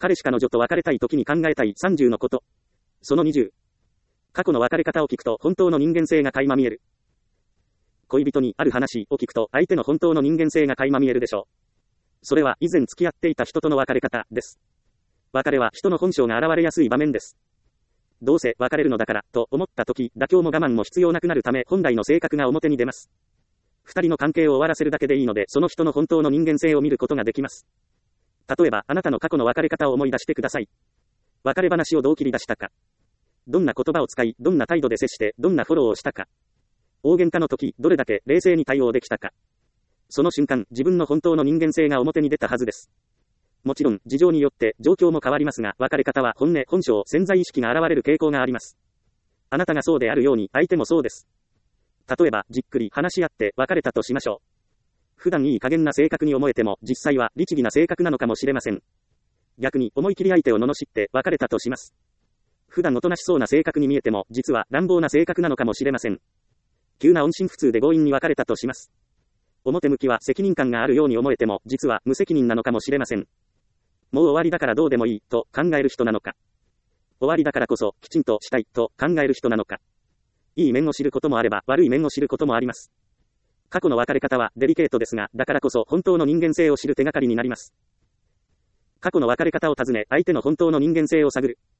彼氏彼女と別れたい時に考えたい30のこと。その20。過去の別れ方を聞くと本当の人間性が垣間見える。恋人にある話を聞くと相手の本当の人間性が垣間見えるでしょう。それは以前付き合っていた人との別れ方です。別れは人の本性が現れやすい場面です。どうせ別れるのだからと思った時、妥協も我慢も必要なくなるため本来の性格が表に出ます。二人の関係を終わらせるだけでいいので、その人の本当の人間性を見ることができます。例えば、あなたの過去の別れ方を思い出してください。別れ話をどう切り出したか。どんな言葉を使い、どんな態度で接して、どんなフォローをしたか。大喧嘩の時、どれだけ冷静に対応できたか。その瞬間、自分の本当の人間性が表に出たはずです。もちろん、事情によって状況も変わりますが、別れ方は本音、本性、潜在意識が現れる傾向があります。あなたがそうであるように、相手もそうです。例えば、じっくり話し合って別れたとしましょう。普段いい加減な性格に思えても、実際は律儀な性格なのかもしれません。逆に、思い切り相手を罵って別れたとします。普段おとなしそうな性格に見えても、実は乱暴な性格なのかもしれません。急な音信不通で強引に別れたとします。表向きは責任感があるように思えても、実は無責任なのかもしれません。もう終わりだからどうでもいい、と考える人なのか。終わりだからこそ、きちんとしたい、と考える人なのか。いい面を知ることもあれば、悪い面を知ることもあります。過去の別れ方はデリケートですが、だからこそ本当の人間性を知る手がかりになります。過去の別れ方を尋ね、相手の本当の人間性を探る。